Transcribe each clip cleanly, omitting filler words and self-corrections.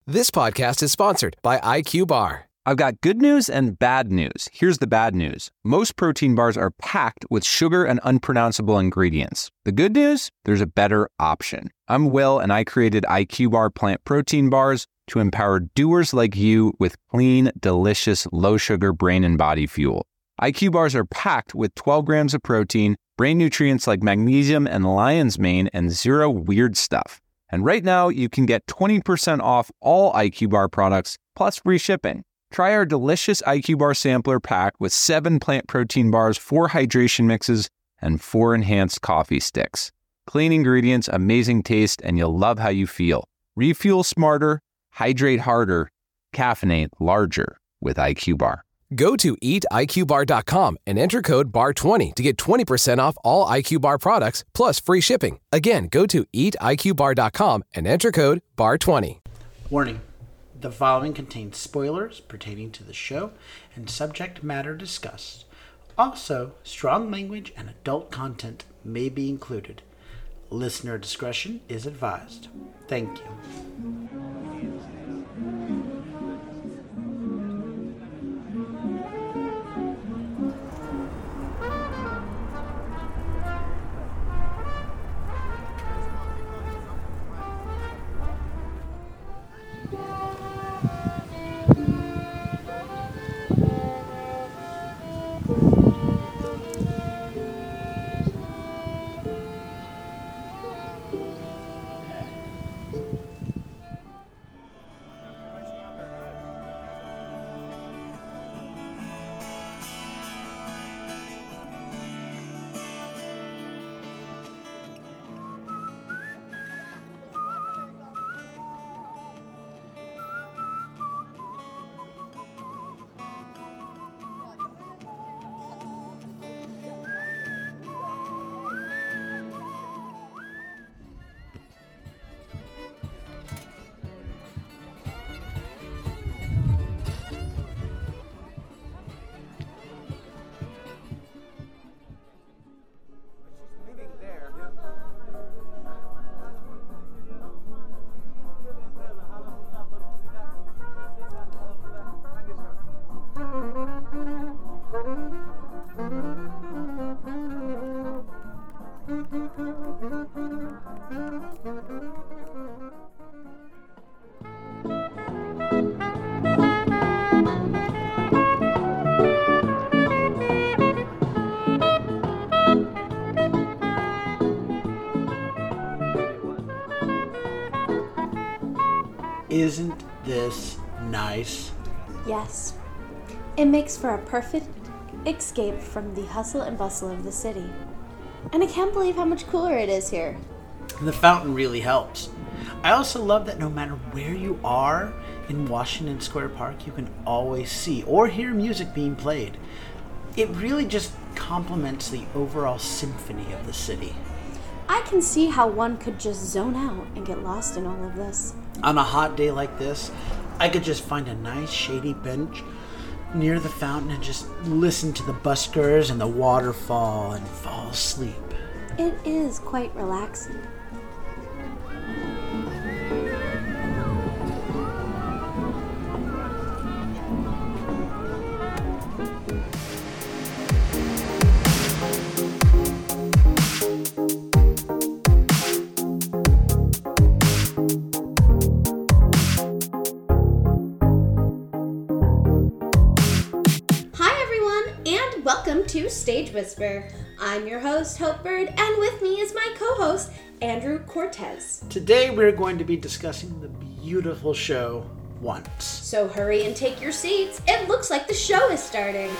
This podcast is sponsored by IQ Bar. I've got good news and bad news. Here's the bad news. Most protein bars are packed with sugar and unpronounceable ingredients. The good news? There's a better option. I'm Will, and I created IQ Bar plant protein bars to empower doers like you with clean, delicious, low-sugar brain and body fuel. IQ Bars are packed with 12 grams of protein, brain nutrients like magnesium and lion's mane, and zero weird stuff. And right now, you can get 20% off all IQ Bar products, plus free shipping. Try our delicious IQ Bar sampler pack with 7 plant protein bars, 4 hydration mixes, and 4 enhanced coffee sticks. Clean ingredients, amazing taste, and you'll love how you feel. Refuel smarter, hydrate harder, caffeinate larger with IQ Bar. Go to eatiqbar.com and enter code BAR20 to get 20% off all IQ Bar products, plus free shipping. Again, go to eatiqbar.com and enter code BAR20. Warning. The following contains spoilers pertaining to the show and subject matter discussed. Also, strong language and adult content may be included. Listener discretion is advised. Thank you. Isn't this nice? Yes. It makes for a perfect escape from the hustle and bustle of the city. And I can't believe how much cooler it is here. The fountain really helps. I also love that no matter where you are in Washington Square Park, you can always see or hear music being played. It really just complements the overall symphony of the city. I can see how one could just zone out and get lost in all of this. On a hot day like this, I could just find a nice shady bench near the fountain and just listen to the buskers and the waterfall and fall asleep. It is quite relaxing. Welcome to Stage Whisper. I'm your host, Hope Bird, and with me is my co-host, Andrew Cortez. Today we're going to be discussing the beautiful show, Once. So hurry and take your seats. It looks like the show is starting.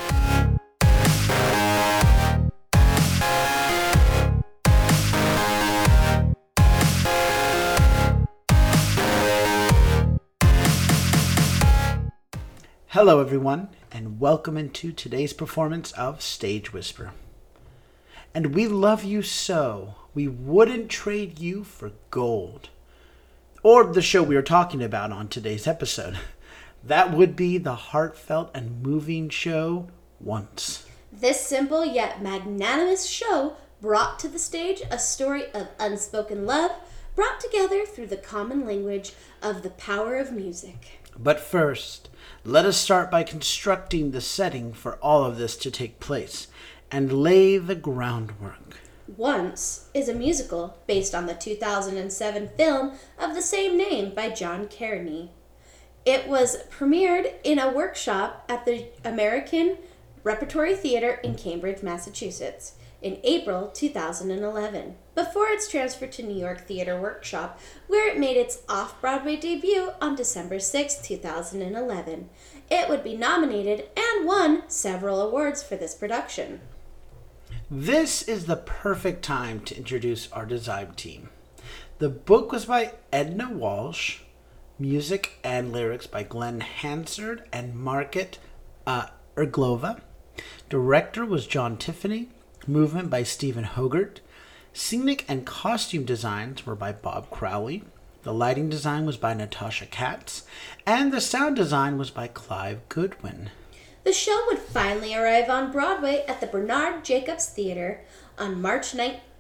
Hello everyone, and welcome into today's performance of Stage Whisper. And we love you so, we wouldn't trade you for gold. Or the show we are talking about on today's episode. That would be the heartfelt and moving show, Once. This simple yet magnanimous show brought to the stage a story of unspoken love, brought together through the common language of the power of music. But first, let us start by constructing the setting for all of this to take place and lay the groundwork. Once is a musical based on the 2007 film of the same name by John Carney. It was premiered in a workshop at the American Repertory Theater in Cambridge, Massachusetts in April 2011, before its transfer to New York Theater Workshop, where it made its off-Broadway debut on December 6, 2011. It would be nominated and won several awards for this production. This is the perfect time to introduce our design team. The book was by Edna Walsh, music and lyrics by Glenn Hansard and Margaret Erglova. Director was John Tiffany. Movement by Stephen Hogart. Scenic and costume designs were by Bob Crowley. The lighting design was by Natasha Katz. And the sound design was by Clive Goodwin. The show would finally arrive on Broadway at the Bernard Jacobs Theater on March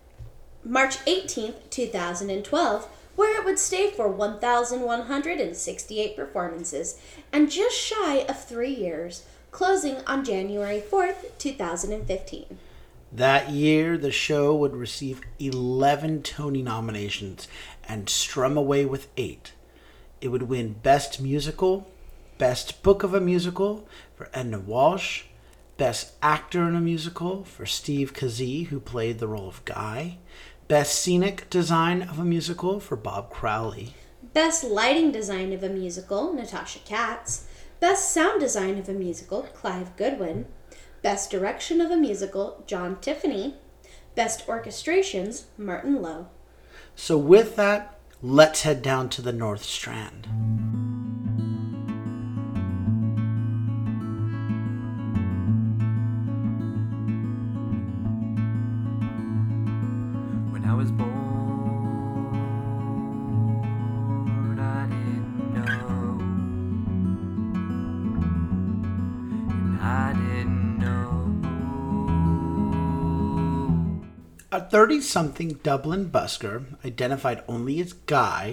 18, 2012, where it would stay for 1,168 performances and just shy of 3 years, closing on January 4th, 2015. That year, the show would receive 11 Tony nominations and strum away with 8. It would win Best Musical, Best Book of a Musical for Edna Walsh, Best Actor in a Musical for Steve Kazee, who played the role of Guy, Best Scenic Design of a Musical for Bob Crowley, Best Lighting Design of a Musical, Natasha Katz, Best Sound Design of a Musical, Clive Goodwin, Best Direction of a Musical, John Tiffany, Best Orchestrations, Martin Lowe. So with that, let's head down to the North Strand. When I was born, I didn't know, and I didn't know. A 30-something Dublin busker, identified only as Guy,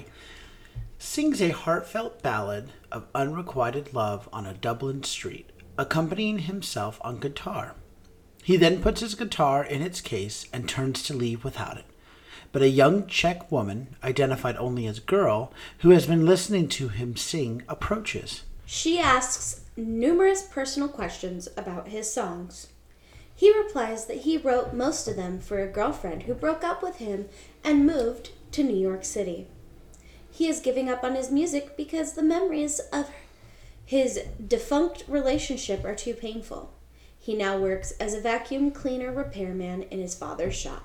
sings a heartfelt ballad of unrequited love on a Dublin street, accompanying himself on guitar. He then puts his guitar in its case and turns to leave without it. But a young Czech woman, identified only as Girl, who has been listening to him sing, approaches. She asks numerous personal questions about his songs. He replies that he wrote most of them for a girlfriend who broke up with him and moved to New York City. He is giving up on his music because the memories of his defunct relationship are too painful. He now works as a vacuum cleaner repairman in his father's shop.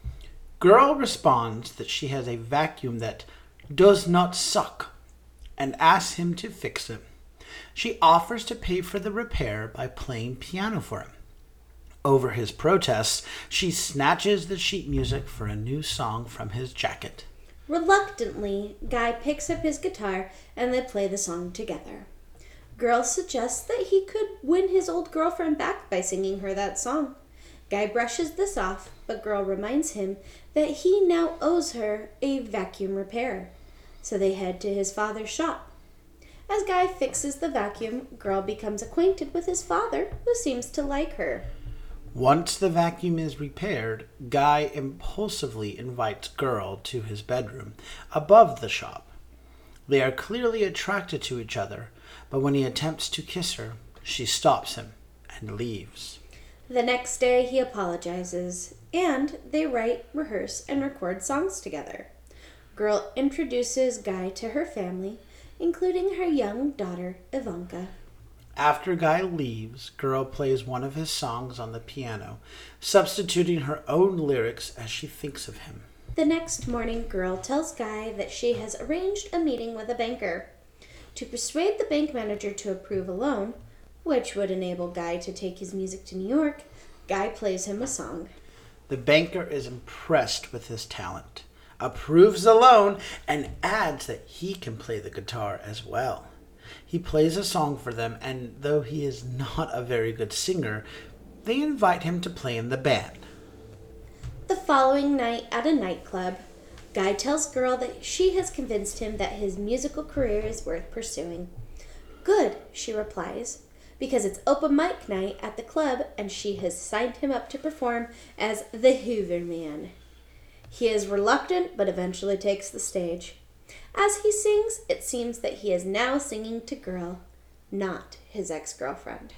Girl responds that she has a vacuum that does not suck and asks him to fix it. She offers to pay for the repair by playing piano for him. Over his protests, she snatches the sheet music for a new song from his jacket. Reluctantly, Guy picks up his guitar and they play the song together. Girl suggests that he could win his old girlfriend back by singing her that song. Guy brushes this off, but Girl reminds him that he now owes her a vacuum repair. So they head to his father's shop. As Guy fixes the vacuum, Girl becomes acquainted with his father, who seems to like her. Once the vacuum is repaired, Guy impulsively invites Girl to his bedroom above the shop. They are clearly attracted to each other, but when he attempts to kiss her, she stops him and leaves. The next day, he apologizes, and they write, rehearse, and record songs together. Girl introduces Guy to her family, including her young daughter, Ivanka. After Guy leaves, Girl plays one of his songs on the piano, substituting her own lyrics as she thinks of him. The next morning, Girl tells Guy that she has arranged a meeting with a banker. To persuade the bank manager to approve a loan, which would enable Guy to take his music to New York, Guy plays him a song. The banker is impressed with his talent, approves the loan, and adds that he can play the guitar as well. He plays a song for them, and though he is not a very good singer, they invite him to play in the band. The following night at a nightclub, Guy tells Girl that she has convinced him that his musical career is worth pursuing. Good, she replies, because it's open mic night at the club and she has signed him up to perform as the Hoover Man. He is reluctant but eventually takes the stage. As he sings, it seems that he is now singing to Girl, not his ex-girlfriend.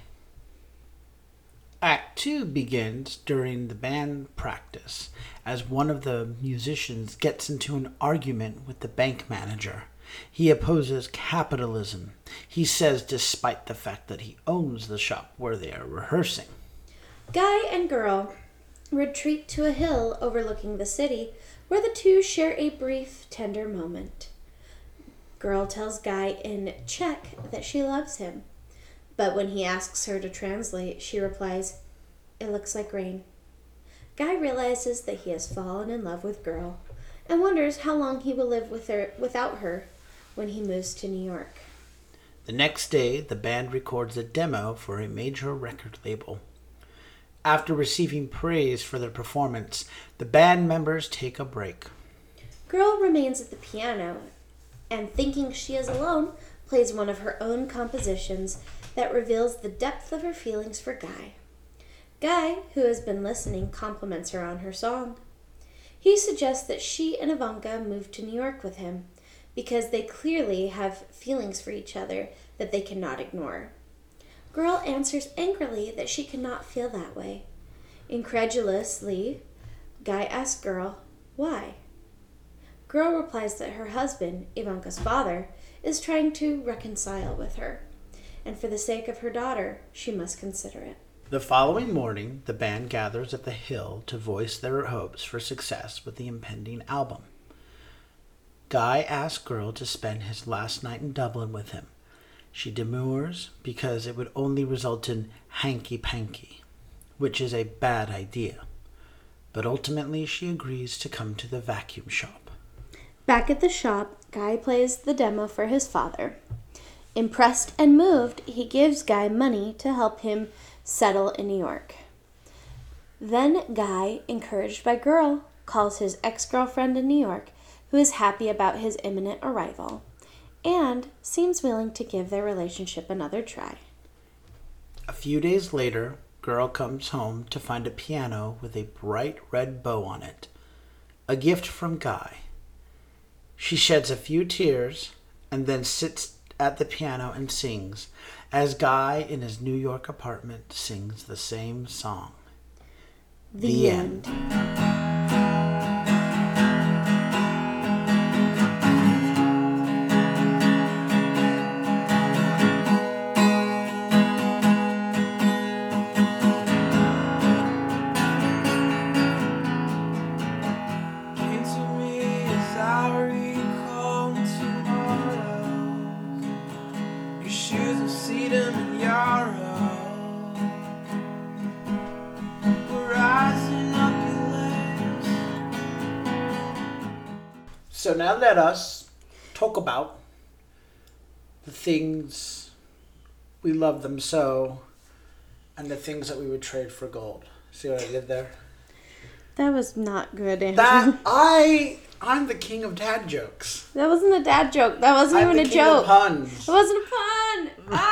Act 2 begins during the band practice as one of the musicians gets into an argument with the bank manager. He opposes capitalism. He says despite the fact that he owns the shop where they are rehearsing. Guy and Girl retreat to a hill overlooking the city where the two share a brief, tender moment. Girl tells Guy in Czech that she loves him. But when he asks her to translate, she replies, "It looks like rain." Guy realizes that he has fallen in love with Girl and wonders how long he will live without her when he moves to New York. The next day, the band records a demo for a major record label. After receiving praise for their performance, the band members take a break. Girl remains at the piano and, thinking she is alone, plays one of her own compositions that reveals the depth of her feelings for Guy. Guy, who has been listening, compliments her on her song. He suggests that she and Ivanka move to New York with him because they clearly have feelings for each other that they cannot ignore. Girl answers angrily that she cannot feel that way. Incredulously, Guy asks Girl, why? Girl replies that her husband, Ivanka's father, is trying to reconcile with her, and for the sake of her daughter, she must consider it. The following morning, the band gathers at the Hill to voice their hopes for success with the impending album. Guy asks Girl to spend his last night in Dublin with him. She demurs because it would only result in hanky-panky, which is a bad idea. But ultimately, she agrees to come to the vacuum shop. Back at the shop, Guy plays the demo for his father. Impressed and moved, he gives Guy money to help him settle in New York. Then Guy, encouraged by Girl, calls his ex-girlfriend in New York, who is happy about his imminent arrival, and seems willing to give their relationship another try. A few days later, Girl comes home to find a piano with a bright red bow on it, a gift from Guy. She sheds a few tears and then sits at the piano and sings, as Guy in his New York apartment sings the same song. The end. So now let us talk about the things we love them so and the things that we would trade for gold. See what I did there? That was not good, Andrew. I'm the king of dad jokes. That wasn't a dad joke. That wasn't I'm even the a king joke. of puns. It wasn't a pun.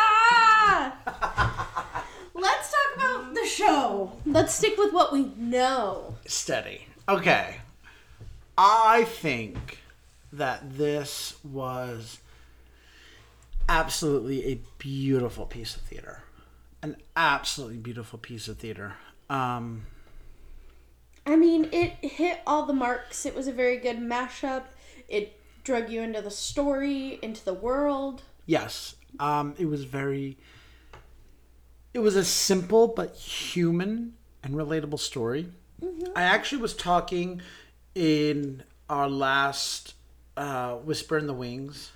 Let's talk about the show. Let's stick with what we know. Steady. Okay. I think that this was absolutely a beautiful piece of theater. An absolutely beautiful piece of theater. I mean, it hit all the marks. It was a very good mashup. It drug you into the story, into the world. Yes. It was a simple but human and relatable story. Mm-hmm. I actually was talking in our last Whisper in the Wings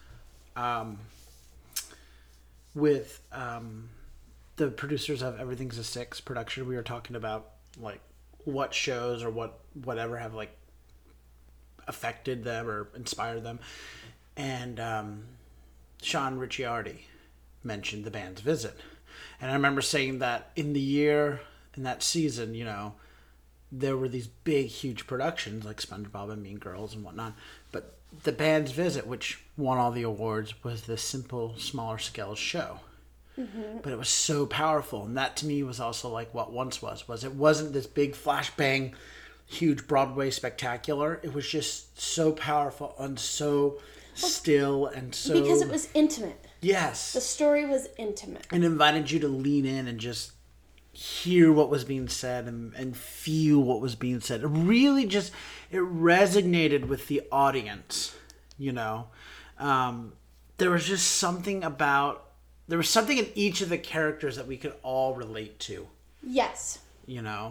with the producers of Everything's a Six production. We were talking about like what shows or whatever have like affected them or inspired them, and Sean Ricciardi mentioned The Band's Visit, and I remember saying that in that season, there were these big, huge productions like SpongeBob and Mean Girls and whatnot. But The Band's Visit, which won all the awards, was this simple, smaller scale show. But it was so powerful. And that to me was also like what Once was it wasn't this big flashbang, huge Broadway spectacular. It was just so powerful and so still and so... Because it was intimate. Yes. The story was intimate. And invited you to lean in and just hear what was being said and feel what was being said. It really just, it resonated with the audience, you know. There was just something about, there was something in each of the characters that we could all relate to. Yes. You know.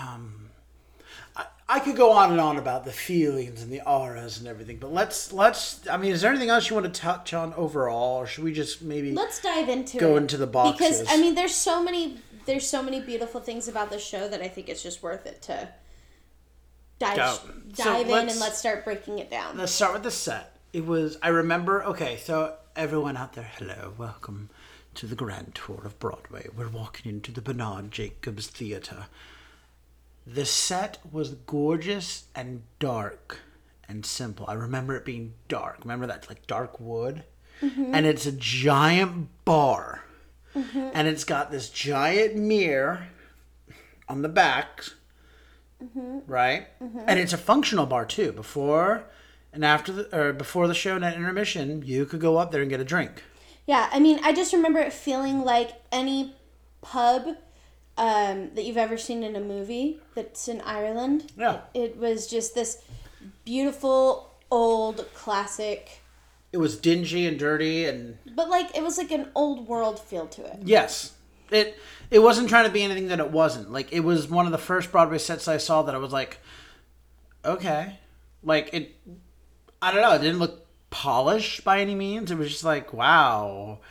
I could go on and on about the feelings and the auras and everything, but let's. I mean, is there anything else you want to touch on overall, or should we just maybe let's dive into go it, into the boxes? Because I mean, there's so many beautiful things about the show that I think it's just worth it to dive in and let's start breaking it down. Let's start with the set. It was, I remember. Okay, so everyone out there, hello, welcome to the grand tour of Broadway. We're walking into the Bernard Jacobs Theater. The set was gorgeous and dark and simple. I remember it being dark. Remember that, like, dark wood? Mm-hmm. And it's a giant bar. Mm-hmm. And it's got this giant mirror on the back. Mm-hmm. Right? Mm-hmm. And it's a functional bar, too. Before and after before the show and at intermission, you could go up there and get a drink. Yeah, I mean, I just remember it feeling like any pub that you've ever seen in a movie that's in Ireland. Yeah. It was just this beautiful, old, classic... It was dingy and dirty and... But, like, it was like an old world feel to it. Yes. It wasn't trying to be anything that it wasn't. Like, it was one of the first Broadway sets I saw that I was like, okay. Like, it... I don't know. It didn't look polished by any means. It was just like, wow...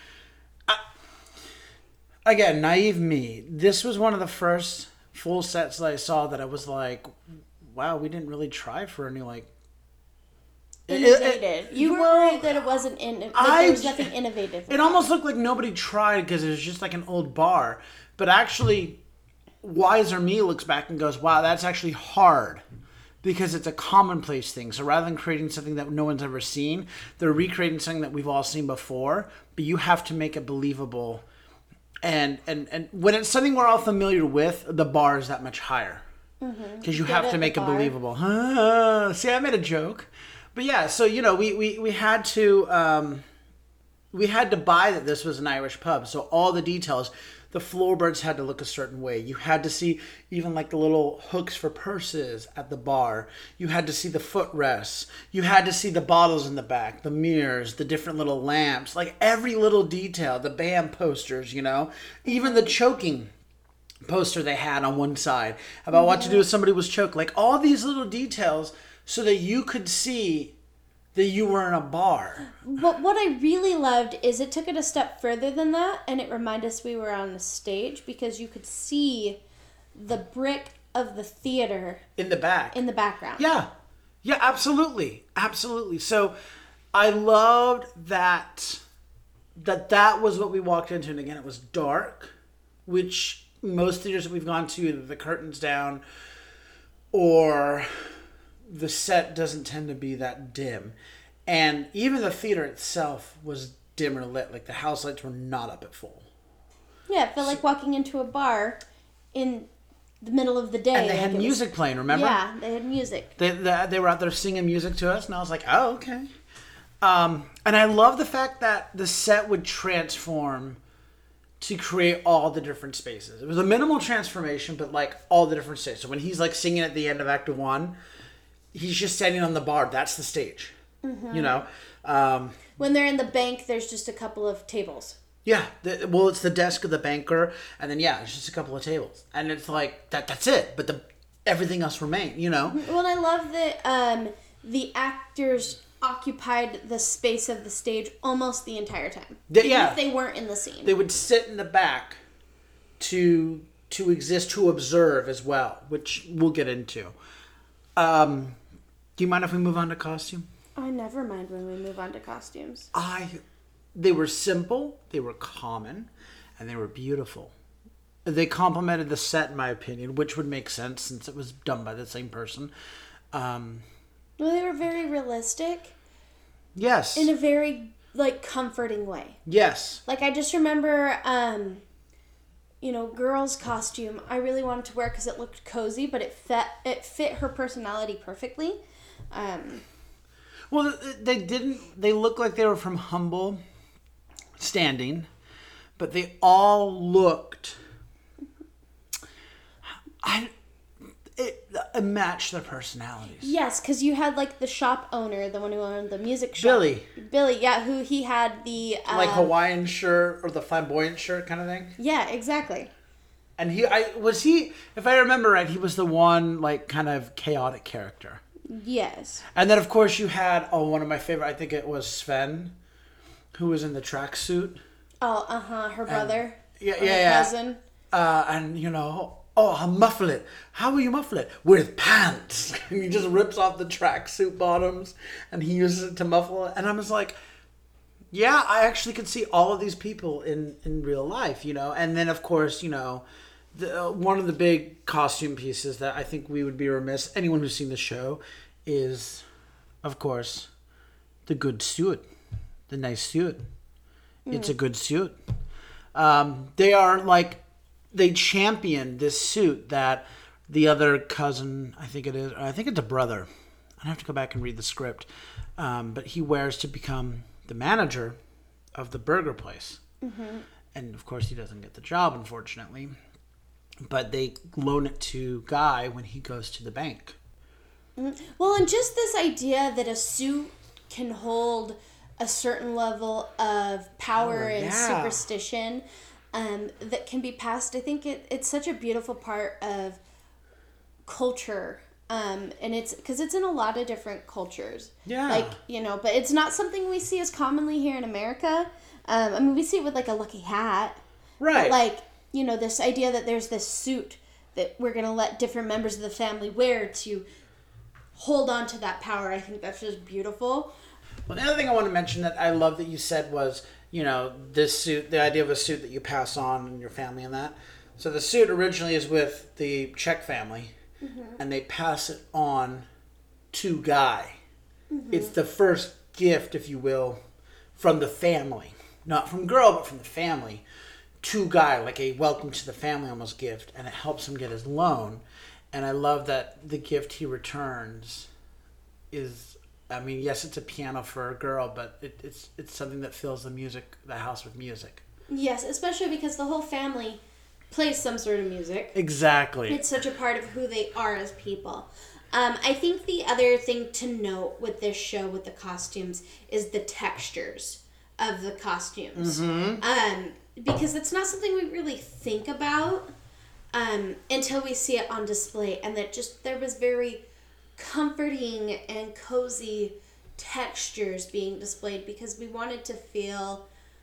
Again, naive me. This was one of the first full sets that I saw that I was like, wow, we didn't really try for any, like... Innovative. You were worried that it wasn't... there was nothing innovative. It almost looked like nobody tried because it was just like an old bar. But actually, wiser me looks back and goes, wow, that's actually hard. Because it's a commonplace thing. So rather than creating something that no one's ever seen, they're recreating something that we've all seen before. But you have to make it believable... And when it's something we're all familiar with, the bar is that much higher. Because you have to make it believable. See, I made a joke. But yeah, so, you know, we had to buy that this was an Irish pub. So all the details, the floorboards had to look a certain way. You had to see even like the little hooks for purses at the bar. You had to see the footrests. You had to see the bottles in the back, the mirrors, the different little lamps, like every little detail, the band posters, you know, even the choking poster they had on one side about what to do if somebody was choked, like all these little details so that you could see that you were in a bar. But what I really loved is it took it a step further than that, and it reminded us we were on the stage because you could see the brick of the theater in the background. Yeah, absolutely. So I loved that was what we walked into, and again, it was dark, which most theaters that we've gone to, either the curtains down or the set doesn't tend to be that dim. And even the theater itself was dimmer lit. Like the house lights were not up at full. Yeah, it felt like walking into a bar in the middle of the day. And they had music playing, remember? Yeah, they had music. They were out there singing music to us, and I was like, oh, okay. And I love the fact that the set would transform to create all the different spaces. It was a minimal transformation, but like all the different stages. So when he's like singing at the end of Act 1, he's just standing on the bar. That's the stage, you know? When they're in the bank, there's just a couple of tables. Yeah. It's the desk of the banker. And then, it's just a couple of tables. And it's like, that's it. But everything else remained, you know? Well, I love that the actors occupied the space of the stage almost the entire time. Even if they weren't in the scene. They would sit in the back to exist, to observe as well, which we'll get into. Do you mind if we move on to costume? I never mind when we move on to costumes. They were simple, they were common, and they were beautiful. They complimented the set, in my opinion, which would make sense since it was done by the same person. Well, they were very realistic Yes. in a very, like, comforting way. Yes. Like, I just remember, girl's costume I really wanted to wear because it looked cozy, but it fit her personality perfectly. Well, they looked like they were from humble standing, but they all looked... It matched their personalities. Yes, because you had, like, the shop owner, the one who owned the music shop. Billy, yeah, who he had the... like Hawaiian shirt or the flamboyant shirt kind of thing? Yeah, exactly. And if I remember right, he was the one, like, kind of chaotic character. Yes. And then, of course, you had, one of my favorite, I think it was Sven, who was in the tracksuit. Oh, her brother. Yeah. Cousin. And, I'll muffle it. How will you muffle it? With pants. And he just rips off the tracksuit bottoms and he uses it to muffle it. And I was like, yeah, I actually could see all of these people in real life, And then, of course, one of the big costume pieces that I think we would be remiss, anyone who's seen the show, is, of course, the good suit. The nice suit. It's a good suit. They are like... They champion this suit that the other cousin, I think it's a brother. I have to go back and read the script. But he wears to become the manager of the burger place. Mm-hmm. And of course he doesn't get the job, unfortunately. But they loan it to Guy when he goes to the bank. Well, and just this idea that a suit can hold a certain level of power and superstition... that can be passed. I think it's such a beautiful part of culture, and it's because it's in a lot of different cultures. Yeah. But it's not something we see as commonly here in America. We see it with, like, a lucky hat. Right. But, this idea that there's this suit that we're going to let different members of the family wear to hold on to that power. I think that's just beautiful. Well, the other thing I want to mention that I love that you said was, this suit, the idea of a suit that you pass on in your family and that. So the suit originally is with the Czech family, and they pass it on to Guy. Mm-hmm. It's the first gift, if you will, from the family. Not from girl, but from the family to Guy, like a welcome to the family almost gift, and it helps him get his loan. And I love that the gift he returns is... yes, it's a piano for a girl, but it's something that fills the house with music. Yes, especially because the whole family plays some sort of music. Exactly. It's such a part of who they are as people. I think the other thing to note with this show, with the costumes, is the textures of the costumes. Mm-hmm. Because it's not something we really think about until we see it on display, and there was very... comforting and cozy textures being displayed because we wanted to feel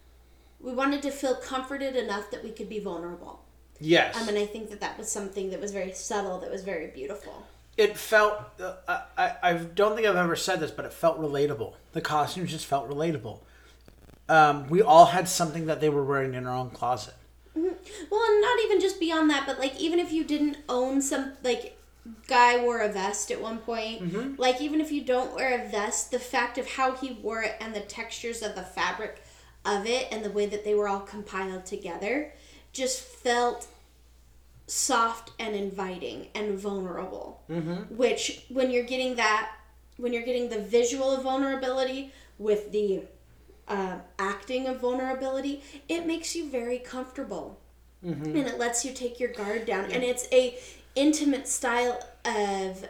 comforted enough that we could be vulnerable. Yes. And I think that was something that was very subtle, that was very beautiful. It felt, I don't think I've ever said this, but it felt relatable. The costumes just felt relatable. We all had something that they were wearing in our own closet. Mm-hmm. Well, and not even just beyond that, but, like, even if you didn't own some, like... Guy wore a vest at one point. Mm-hmm. Like, even if you don't wear a vest, the fact of how he wore it and the textures of the fabric of it and the way that they were all compiled together just felt soft and inviting and vulnerable. Mm-hmm. Which, when you're getting the visual of vulnerability with the acting of vulnerability, it makes you very comfortable. Mm-hmm. And it lets you take your guard down. Yeah. And it's a intimate style of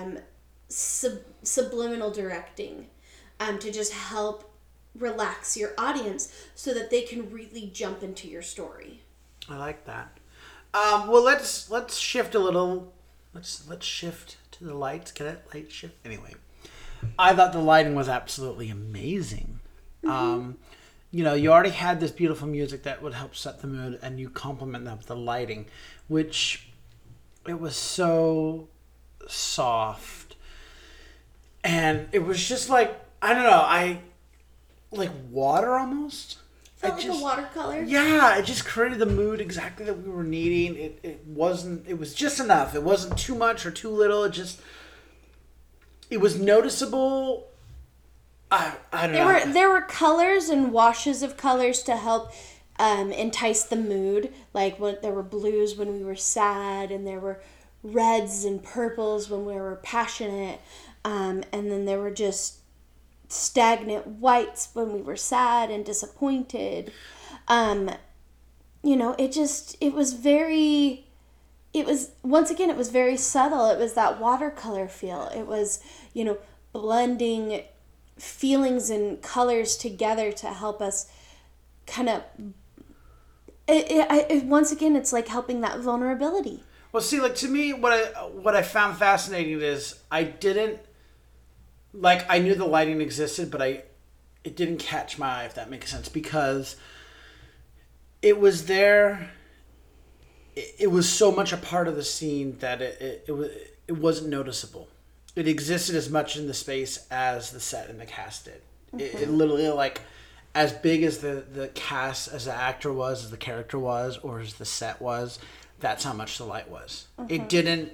subliminal directing to just help relax your audience so that they can really jump into your story. I like that. Well, let's shift a little. Let's shift to the lights. Can it light shift? Anyway, I thought the lighting was absolutely amazing. Mm-hmm. You already had this beautiful music that would help set the mood, and you complement that with the lighting, which... It was so soft. And it was just like, I don't know, like water almost. Felt like a watercolor. Yeah, it just created the mood exactly that we were needing. It was just enough. It wasn't too much or too little. It was noticeable. I don't know. There were colors and washes of colors to help entice the mood. Like there were blues when we were sad, and there were reds and purples when we were passionate, and then there were just stagnant whites when we were sad and disappointed. It was very subtle. It was that watercolor feel. It was, blending feelings and colors together to help us kind of once again, it's like helping that vulnerability. Well, see, like, to me, what I found fascinating is I knew the lighting existed, but it didn't catch my eye, if that makes sense, because it was there. It was so much a part of the scene that it wasn't noticeable. It existed as much in the space as the set and the cast did. Mm-hmm. It literally, like, as big as the cast, as the actor was, as the character was, or as the set was, that's how much the light was. Mm-hmm. It didn't.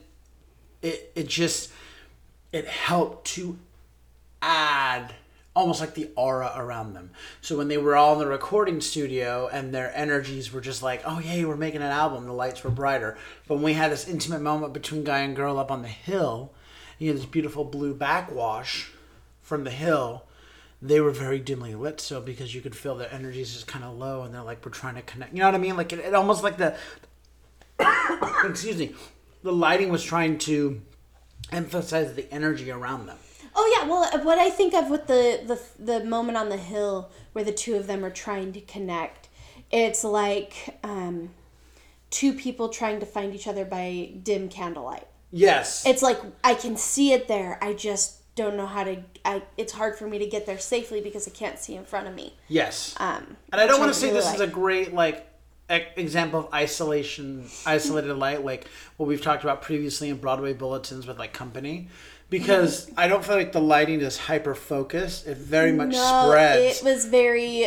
It helped to add almost like the aura around them. So when they were all in the recording studio and their energies were just like, oh yay, we're making an album, the lights were brighter. But when we had this intimate moment between guy and girl up on the hill, this beautiful blue backwash from the hill, they were very dimly lit still, because you could feel their energies just kind of low, and they're like, we're trying to connect. You know what I mean? Like it almost like the excuse me, the lighting was trying to emphasize the energy around them. Oh yeah, well, what I think of with the moment on the hill where the two of them are trying to connect, it's like two people trying to find each other by dim candlelight. Yes. It's like, I can see it there, I just don't know how to, it's hard for me to get there safely because I can't see in front of me. Yes. And I don't want to say this is a great, like, example of isolated light, like what we've talked about previously in Broadway Bulletins with, like, Company, because I don't feel like the lighting is hyper focused. It very much spreads. It was very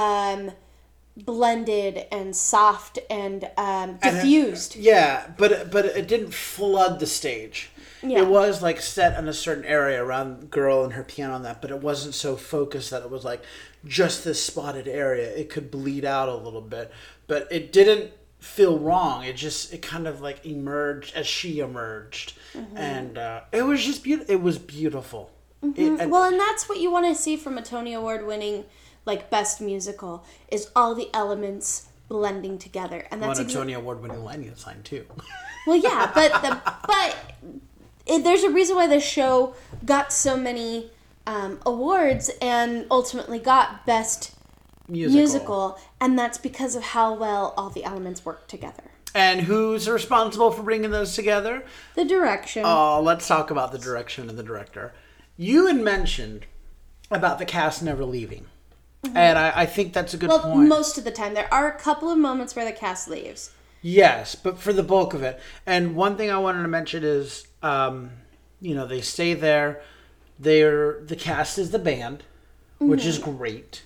blended and soft and diffused. But it didn't flood the stage. Yeah. It was like set in a certain area around girl and her piano and that, but it wasn't so focused that it was like just this spotted area. It could bleed out a little bit, but it didn't feel wrong. It kind of like emerged as she emerged. Mm-hmm. And it was just beautiful. It was beautiful. Mm-hmm. And that's what you want to see from a Tony Award winning, like, Best Musical, is all the elements blending together. And that's a Tony Award winning lighting design too. Well, yeah, but there's a reason why this show got so many awards and ultimately got Best Musical, and that's because of how well all the elements work together. And who's responsible for bringing those together? The direction. Oh, let's talk about the direction and the director. You had mentioned about the cast never leaving. Mm-hmm. And I think that's a good point. Well, most of the time. There are a couple of moments where the cast leaves. Yes, but for the bulk of it. And one thing I wanted to mention is, they stay there. The cast is the band, which is great.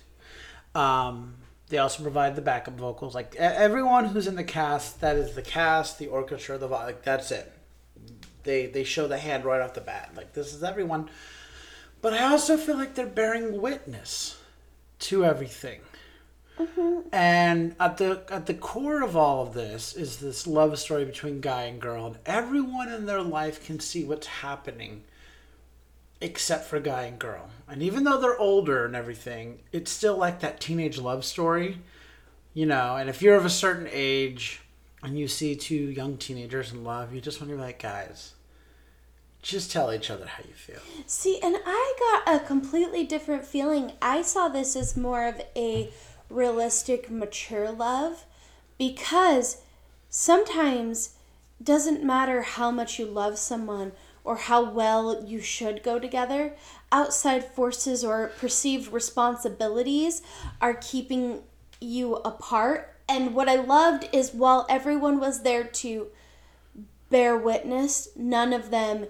They also provide the backup vocals. Like, everyone who's in the cast, that is the cast, the orchestra, like, that's it. They show the hand right off the bat. Like, this is everyone. But I also feel like they're bearing witness to everything. Mm-hmm. And at the core of all of this is this love story between guy and girl. And everyone in their life can see what's happening except for guy and girl. And even though they're older and everything, it's still like that teenage love story, and if you're of a certain age and you see two young teenagers in love, you just want to be like, guys, just tell each other how you feel. See, and I got a completely different feeling. I saw this as more of a realistic, mature love, because sometimes it doesn't matter how much you love someone or how well you should go together. Outside forces or perceived responsibilities are keeping you apart. And what I loved is, while everyone was there to bear witness, none of them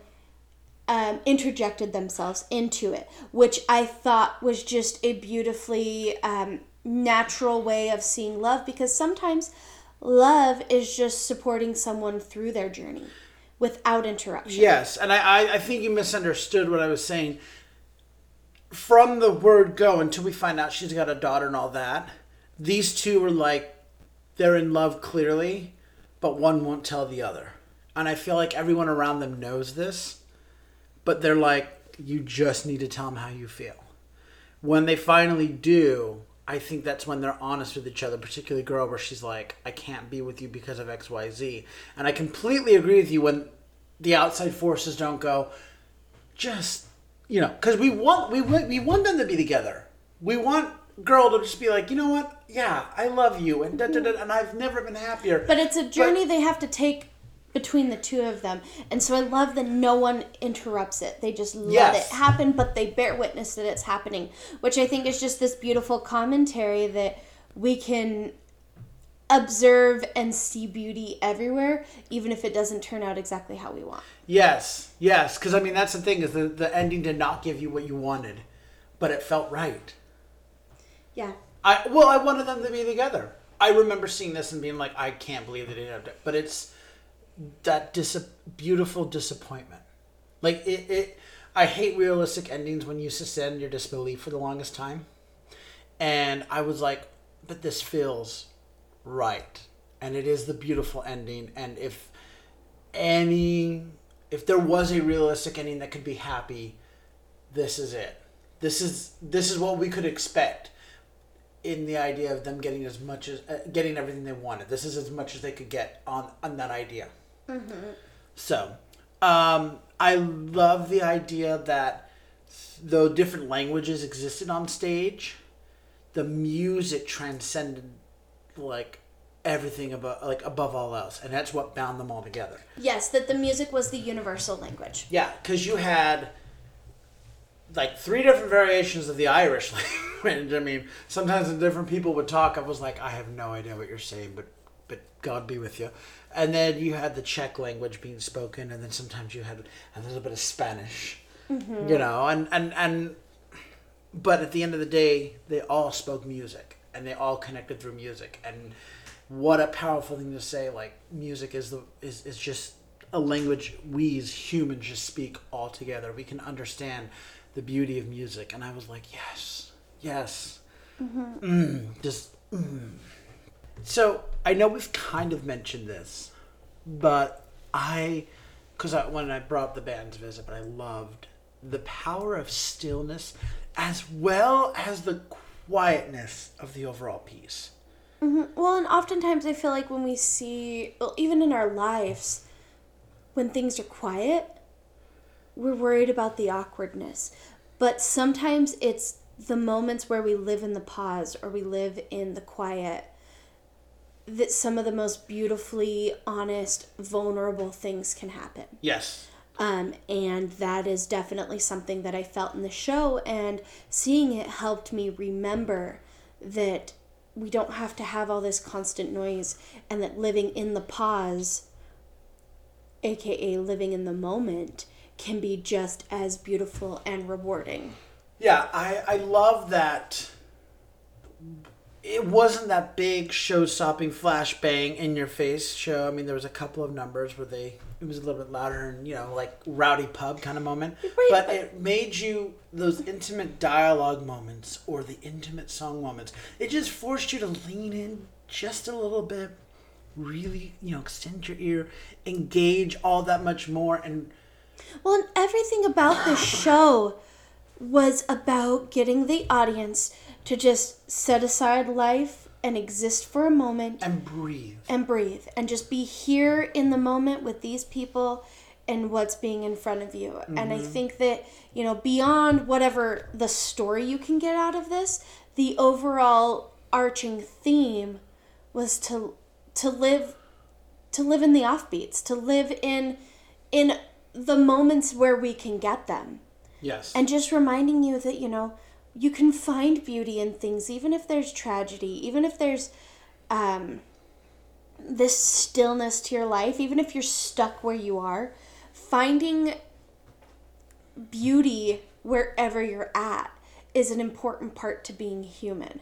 interjected themselves into it, which I thought was just a beautifully natural way of seeing love, because sometimes love is just supporting someone through their journey without interruption. Yes, and I think you misunderstood what I was saying. From the word go until we find out she's got a daughter and all that, these two are like, they're in love clearly, but one won't tell the other. And I feel like everyone around them knows this, but they're like, you just need to tell them how you feel. When they finally do, I think that's when they're honest with each other, particularly girl, where she's like, I can't be with you because of XYZ. And I completely agree with you when the outside forces don't go, just, you know, because we want them to be together. We want girl to just be like, you know what? Yeah, I love you, and and I've never been happier. But it's a journey they have to take between the two of them. And so I love that no one interrupts it. They just let it happen, but they bear witness that it's happening, which I think is just this beautiful commentary that we can observe and see beauty everywhere, even if it doesn't turn out exactly how we want. Yes, because I mean, that's the thing, is the ending did not give you what you wanted, but it felt right. Yeah. I wanted them to be together. I remember seeing this and being like, I can't believe they didn't have to. But it's that beautiful disappointment. Like, I hate realistic endings when you suspend your disbelief for the longest time. And I was like, but this feels right. And it is the beautiful ending. And if there was a realistic ending that could be happy, this is it. This is what we could expect in the idea of them getting as much as getting everything they wanted. This is as much as they could get on that idea. Mm-hmm. So, I love the idea that though different languages existed on stage, the music transcended like everything above all else, and that's what bound them all together. Yes, that the music was the universal language. Yeah, because you had like 3 different variations of the Irish language. I mean, sometimes when different people would talk, I was like, I have no idea what you're saying, but God be with you. And then you had the Czech language being spoken, and then sometimes you had a little bit of Spanish, you know, and but at the end of the day, they all spoke music, and they all connected through music. And what a powerful thing to say! Like, music is just a language we as humans just speak all together. We can understand the beauty of music. And I was like, yes. So I know we've kind of mentioned this, but when I brought up the band's visit, but I loved the power of stillness as well as the quietness of the overall piece. Mm-hmm. Well, and oftentimes I feel like when we see, well, even in our lives, when things are quiet, we're worried about the awkwardness. But sometimes it's the moments where we live in the pause or we live in the quiet that some of the most beautifully honest, vulnerable things can happen. Yes. And that is definitely something that I felt in the show, and seeing it helped me remember that we don't have to have all this constant noise, and that living in the pause, aka living in the moment, can be just as beautiful and rewarding. Yeah, I love that it wasn't that big show-stopping flashbang in your face show. I mean, there was a couple of numbers where it was a little bit louder and, you know, like rowdy pub kind of moment. Right, but it made you, those intimate dialogue moments or the intimate song moments, it just forced you to lean in just a little bit, really, you know, extend your ear, engage all that much more. And well, and everything about this show was about getting the audience to just set aside life and exist for a moment. And breathe. And just be here in the moment with these people and what's being in front of you. Mm-hmm. And I think that, you know, beyond whatever the story you can get out of this, the overall arching theme was to live in the offbeats, to live in the moments where we can get them. Yes. And just reminding you that, you know, you can find beauty in things, even if there's tragedy, even if there's this stillness to your life, even if you're stuck where you are, finding beauty wherever you're at is an important part to being human.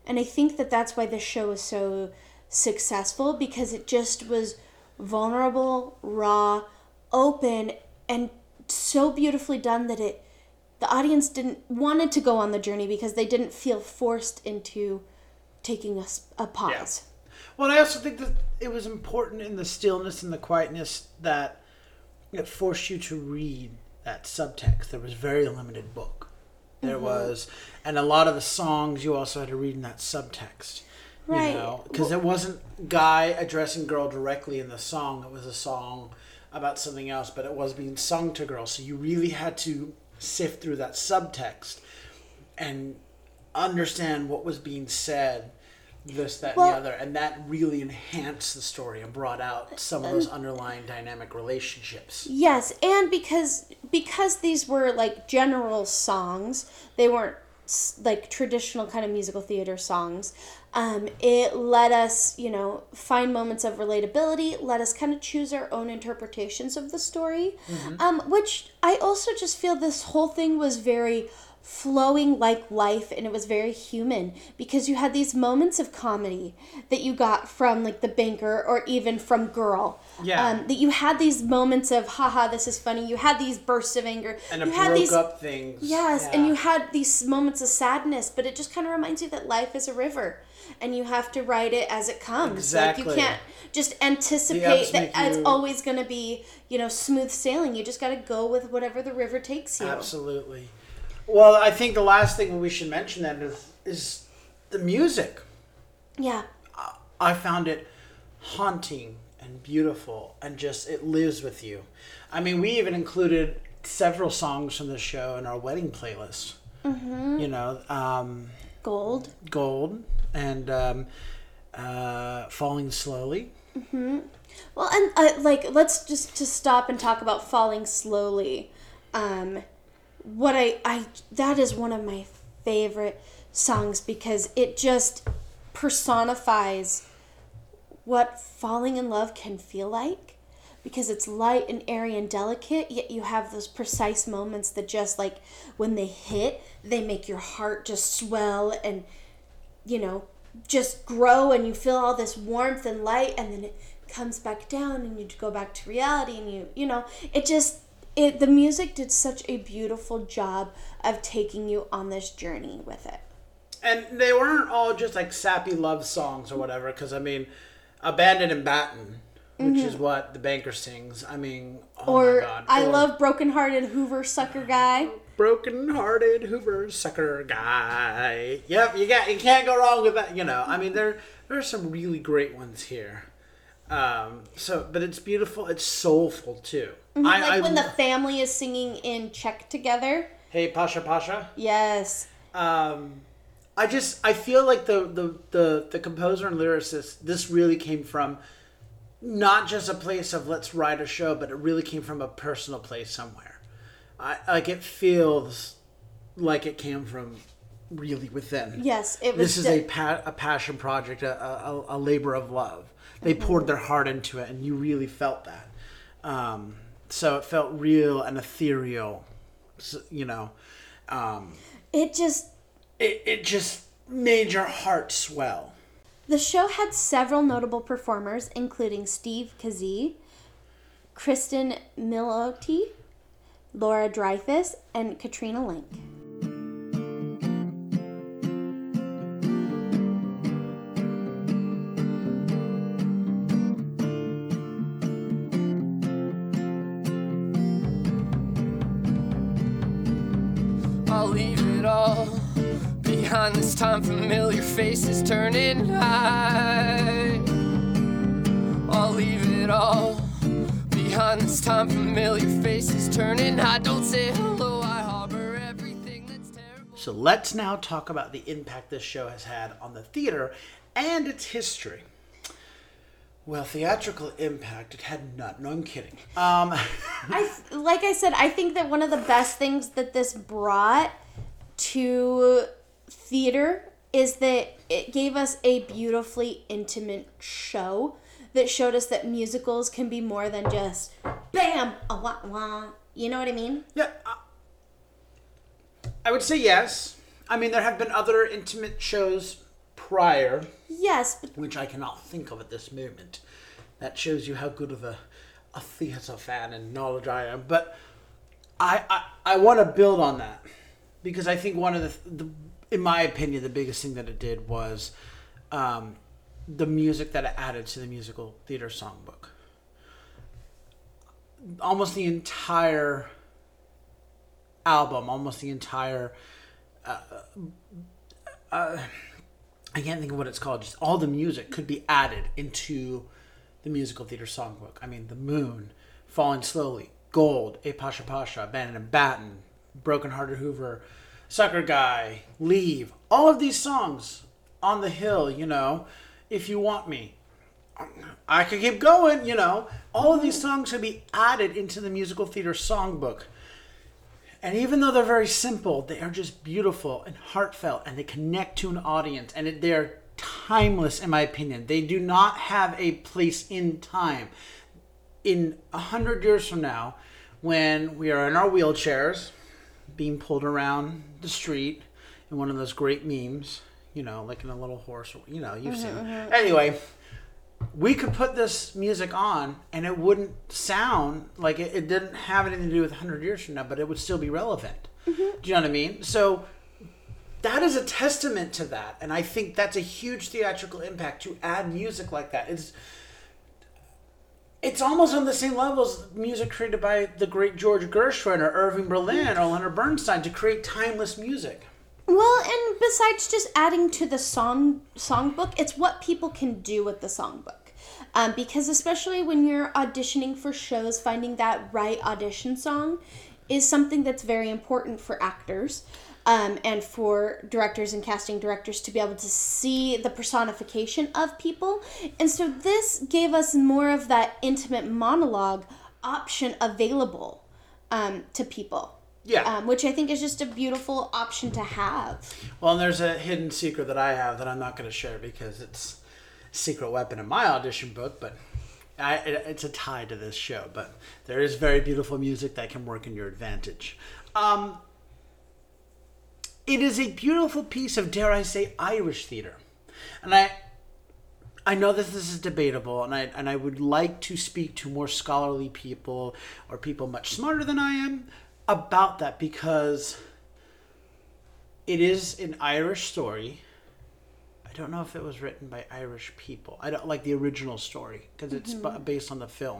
And I think that that's why this show is so successful, because it just was vulnerable, raw, open, and so beautifully done that the audience didn't wanted to go on the journey because they didn't feel forced into taking a pause. Yeah. Well, I also think that it was important in the stillness and the quietness that it forced you to read that subtext. There was very limited book. There was, and a lot of the songs you also had to read in that subtext. Right. You know, because it wasn't guy addressing girl directly in the song. It was a song about something else, but it was being sung to girls. So you really had to sift through that subtext and understand what was being said, this, that, and the other. And that really enhanced the story and brought out some of those underlying dynamic relationships. Yes, and because these were like general songs, they weren't like traditional kind of musical theater songs. It let us, find moments of relatability, let us kind of choose our own interpretations of the story, which I also just feel this whole thing was very flowing like life, and it was very human, because you had these moments of comedy that you got from like the banker or even from Girl. Yeah. That you had these moments of haha, this is funny. You had these bursts of anger. And you it had broke up things. Yes, Yeah. and you had these moments of sadness, but it just kind of reminds you that life is a river and you have to ride it as it comes. Exactly. Like you can't just The anticipate ups that make it's you- always going to be, smooth sailing. You just got to go with whatever the river takes you. Absolutely. Well, I think the last thing we should mention then is the music. Yeah. I found it haunting and beautiful, and just it lives with you. I mean, we even included several songs from the show in our wedding playlist. Mm-hmm. Gold. Gold and Falling Slowly. Mm-hmm. Well, and let's just to stop and talk about Falling Slowly. That is one of my favorite songs, because it just personifies what falling in love can feel like, because it's light and airy and delicate, yet you have those precise moments that just like when they hit, they make your heart just swell and just grow, and you feel all this warmth and light, and then it comes back down and you go back to reality, and the music did such a beautiful job of taking you on this journey with it. And they weren't all just like sappy love songs or whatever, because I mean, Abandoned and Batten, which is what the banker sings. I mean, my God. I love Broken-Hearted Hoover Sucker Guy. Broken-hearted Hoover Sucker Guy. Yep, you can't go wrong with that. I mean, there are some really great ones here. But it's beautiful. It's soulful too. Mm-hmm. When the family is singing in Czech together. Hey, Pasha Pasha. Yes. I feel like the composer and lyricist, this really came from not just a place of let's write a show, but it really came from a personal place somewhere. It feels like it came from really within. Yes, it was. This is a passion project, a labor of love. They poured their heart into it, and you really felt that. So it felt real and ethereal. It just made your heart swell. The show had several notable performers, including Steve Kazee, Kristen Milioti, Laura Dreyfus, and Katrina Lenk. I'll leave it all behind this time, familiar faces turning high. I'll leave it all behind this time, familiar faces turning high. Don't say hello, I harbor everything that's terrible. So let's now talk about the impact this show has had on the theater and its history. Well, theatrical impact, it had none. No, I'm kidding. Like I said, I think that one of the best things that this brought to theater is that it gave us a beautifully intimate show that showed us that musicals can be more than just bam, a wah wah. You know what I mean? Yeah, I would say yes. I mean, there have been other intimate shows prior, Yes, but which I cannot think of at this moment. That shows you how good of a theater fan and knowledge I am. But I want to build on that because I think one of the in my opinion, the biggest thing that it did was the music that it added to the musical theater songbook. Almost the entire album, almost the entire I can't think of what it's called, just all the music could be added into the musical theater songbook. I mean, The Moon, Falling Slowly, Gold, A Pasha Pasha, Abandoned and Batten, Broken Hearted Hoover, Sucker Guy, Leave, all of these songs, On the Hill, If You Want Me. I could keep going, All of these songs could be added into the musical theater songbook. And even though they're very simple, they are just beautiful and heartfelt, and they connect to an audience, and they're timeless, in my opinion. They do not have a place in time. In 100 years from now, when we are in our wheelchairs, being pulled around the street in one of those great memes, like in a little horse, you've seen it. Anyway, we could put this music on and it wouldn't sound like it didn't have anything to do with 100 years from now, but it would still be relevant. Do you know what I mean? So that is a testament to that. And I think that's a huge theatrical impact to add music like that. It's almost on the same level as music created by the great George Gershwin or Irving Berlin or Leonard Bernstein to create timeless music. Well, and besides just adding to the songbook, it's what people can do with the songbook. Because especially when you're auditioning for shows, finding that right audition song is something that's very important for actors and for directors and casting directors to be able to see the personification of people. And so this gave us more of that intimate monologue option available to people. Yeah. Which I think is just a beautiful option to have. Well, and there's a hidden secret that I have that I'm not going to share because it's a secret weapon in my audition book, but it's a tie to this show. But there is very beautiful music that can work in your advantage. It is a beautiful piece of, dare I say, Irish theater. And I know that this is debatable, and I would like to speak to more scholarly people or people much smarter than I am about that, because it is an Irish story. I don't know if it was written by Irish people. I don't like the original story because it's based on the film.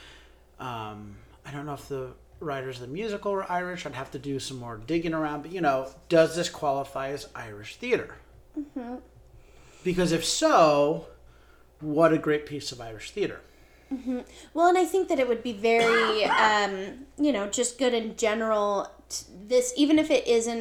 I don't know if the writers of the musical were Irish. I'd have to do some more digging around. But, does this qualify as Irish theater? Mm-hmm. Because if so, what a great piece of Irish theater. Mm-hmm. Well, and I think that it would be very, just good in general. This, even if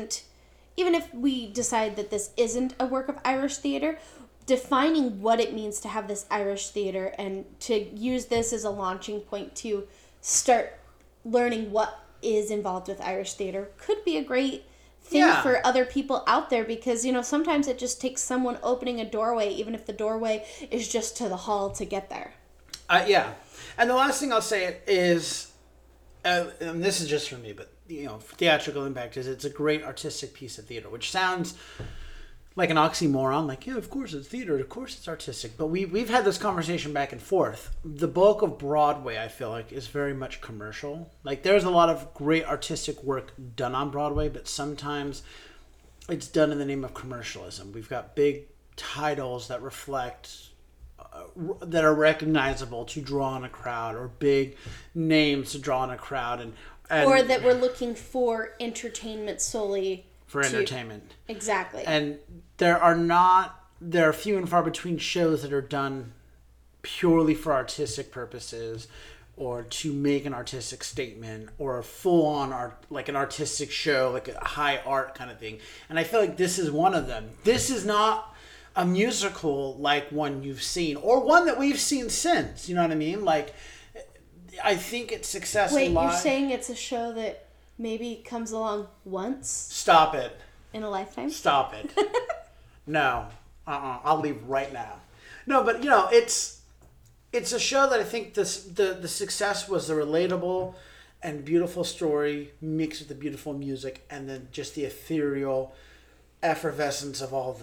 we decide that this isn't a work of Irish theater, defining what it means to have this Irish theater and to use this as a launching point to start learning what is involved with Irish theater could be a great thing for other people out there, because, sometimes it just takes someone opening a doorway, even if the doorway is just to the hall to get there. Yeah. And the last thing I'll say is, and this is just for me, but, theatrical impact is it's a great artistic piece of theater, which sounds like an oxymoron. Like, yeah, of course it's theater, of course it's artistic. But we've had this conversation back and forth. The bulk of Broadway, I feel like, is very much commercial. Like, there's a lot of great artistic work done on Broadway, but sometimes it's done in the name of commercialism. We've got big titles that reflect that are recognizable to draw on a crowd, or big names to draw on a crowd, and or that we're looking for entertainment solely for entertainment. Exactly. And there are few and far between shows that are done purely for artistic purposes, or to make an artistic statement, or a full-on art, like an artistic show, like a high art kind of thing. And I feel like this is one of them. This is not a musical like one you've seen, or one that we've seen since. You know what I mean? Like, I think its success. Wait, you're saying it's a show that maybe comes along once? Stop it. In a lifetime? Stop it. No. I'll leave right now. No, but it's a show that I think the success was the relatable and beautiful story mixed with the beautiful music, and then just the ethereal effervescence of all the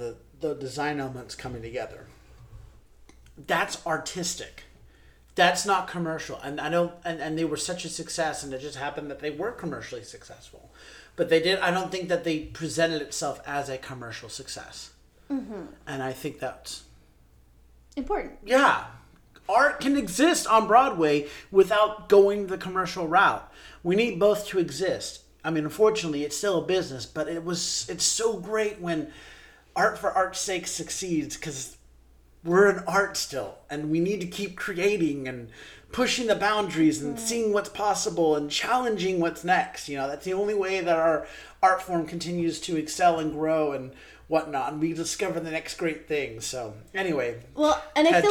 the design elements coming together. That's artistic. That's not commercial. And I don't and they were such a success, and it just happened that they were commercially successful. But I don't think that they presented itself as a commercial success. Mm-hmm. And I think that's important. Yeah. Art can exist on Broadway without going the commercial route. We need both to exist. I mean, unfortunately, it's still a business, but it's so great when art for art's sake succeeds, because we're an art still, and we need to keep creating and pushing the boundaries and seeing what's possible and challenging what's next. You know, that's the only way that our art form continues to excel and grow and whatnot, and we discover the next great thing. So anyway, well, and I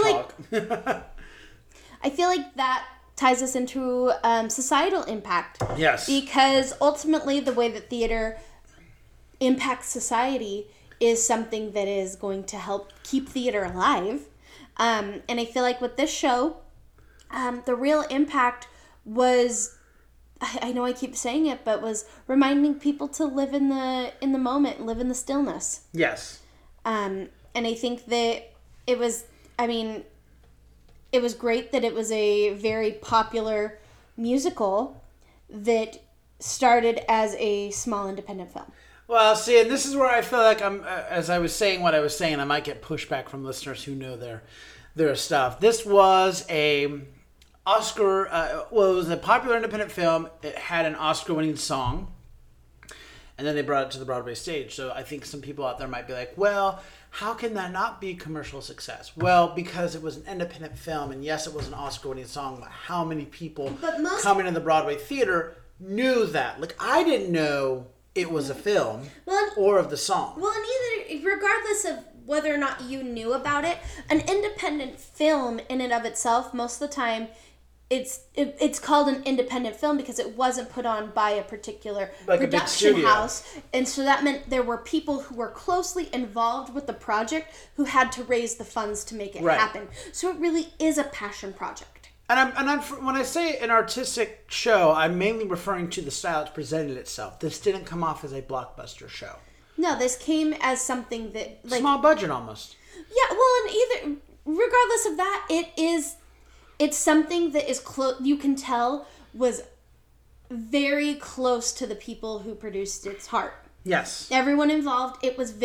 feel like that ties us into societal impact. Yes, because ultimately the way that theater impacts society is something that is going to help keep theater alive. And I feel like with this show, the real impact was, I know I keep saying it, but was reminding people to live in the moment, live in the stillness. Yes. And I think that it was great that it was a very popular musical that started as a small independent film. Well, see, and this is where I feel like as I was saying what I was saying, I might get pushback from listeners who know their stuff. This was a Oscar, it was a popular independent film. It had an Oscar-winning song, and then they brought it to the Broadway stage. So I think some people out there might be like, well, how can that not be commercial success? Well, because it was an independent film, and yes, it was an Oscar-winning song, but how many people coming to the Broadway theater knew that? Like, I didn't know it was a film or of the song. Well, and either, regardless of whether or not you knew about it, an independent film in and of itself, most of the time, it's called an independent film because it wasn't put on by a particular production house. And so that meant there were people who were closely involved with the project who had to raise the funds to make it happen. So it really is a passion project. And when I say an artistic show, I'm mainly referring to the style it's presented itself. This didn't come off as a blockbuster show. No, this came as something that, like, small budget almost. Yeah, well, and regardless of that, it's something that is you can tell was very close to the people who produced its heart. Yes. Everyone involved,